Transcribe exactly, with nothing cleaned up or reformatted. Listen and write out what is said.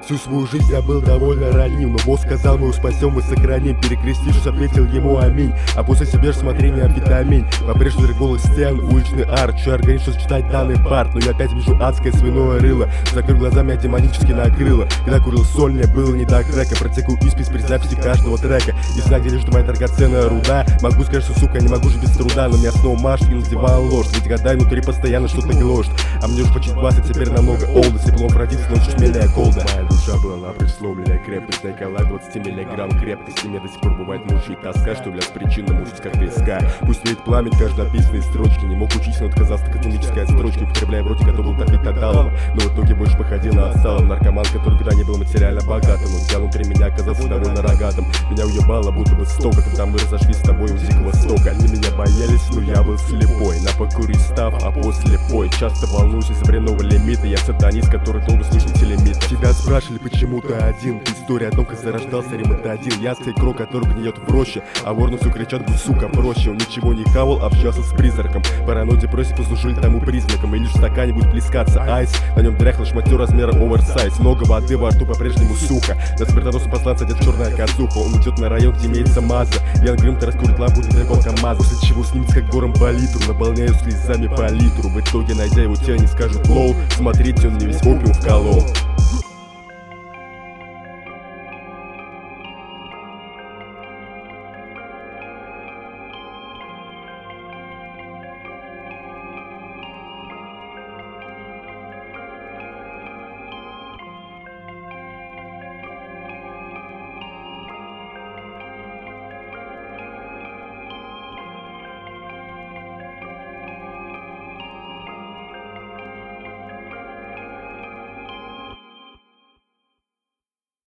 Всю свою жизнь я был довольно раним, но Бог сказал, мы его спасем и сохраним. Перекрестившись, ответил ему аминь, а после себе рассмотрения амфетамин. По-прежнему голос стен, уличный арт, чей организм читать данный парт. Но я опять вижу адское свиное рыло, закрыл глаза, меня демонически накрыло. Когда курил соль, мне было не до крека, протекал испись при записи каждого трека. И знак, где лежит моя драгоценная руда. Могу сказать, что, сука, я не могу жить без труда, но меня снова марш и надевал ложь. Ведь года внутри постоянно что-то гложет, а мне уже почти двадцать, теперь намного олда. Теплом родиться, но чуть мелее колда. Моя душа была напрочь сломленная, крепость Найколай, двадцать миллиграмм крепкости. Мне до сих пор бывает мучает тоска, что является причиной мучить как треска. Пусть верит пламень каждой описанной строчки. Не мог учиться, но отказался от академической отстрочки, употребляя в роте, готов был топить Тоталова. Но в итоге больше походил на отсталого наркоман, который никогда не был материально богатым. Но я внутри меня оказался довольно рогатым. Меня уебало, будто бы стока, когда мы разошлись с тобой у дикого стока. Они меня боялись, но я был слепой. На покуре став, а после пой. Часто волнуюсь из-за бренного лимита. Я сатанист, который долго слышал телемит. Тебя спрашивали, почему ты один. Ты история о том, как зарождался рим, это один. Я крок, который гниет в роще, а ворны все кричат, будь сука проще. Он ничего не хавал, общался с призраком. Паранойя, депрессия послужили тому признаком. И лишь в стакане будет плескаться айс. На нем дряхлый шматер размера оверсайз. Много воды во рту, по-прежнему сухо. На смертоносу посланца одет черная казуха. Он идет на район, где имеется маза. Ян Грим-то раскурит лампу недалеко от КамАЗа. После чего снимется как гором по литру. Наполняю слезами по литру. В итоге, найдя его тело, не скажут лол. Смотрите, он мне весь опиум вколол.